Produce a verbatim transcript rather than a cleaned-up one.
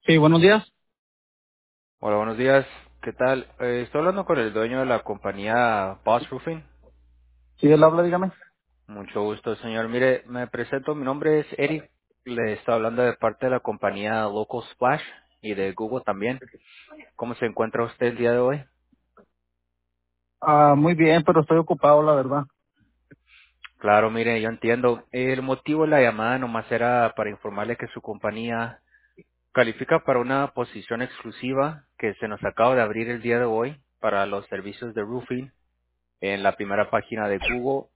Sí, buenos días. Hola, buenos días. ¿Qué tal? Eh, estoy hablando con el dueño de la compañía Boss Roofing. Sí, él habla, dígame. Mucho gusto, señor. Mire, me presento. Mi nombre es Eric. Le estoy hablando de parte de la compañía Local Splash y de Google también. ¿Cómo se encuentra usted el día de hoy? Ah, muy bien, pero estoy ocupado, la verdad. Claro, mire, yo entiendo. El motivo de la llamada nomás era para informarle que su compañía califica para una posición exclusiva que se nos acaba de abrir el día de hoy para los servicios de roofing en la primera página de Google.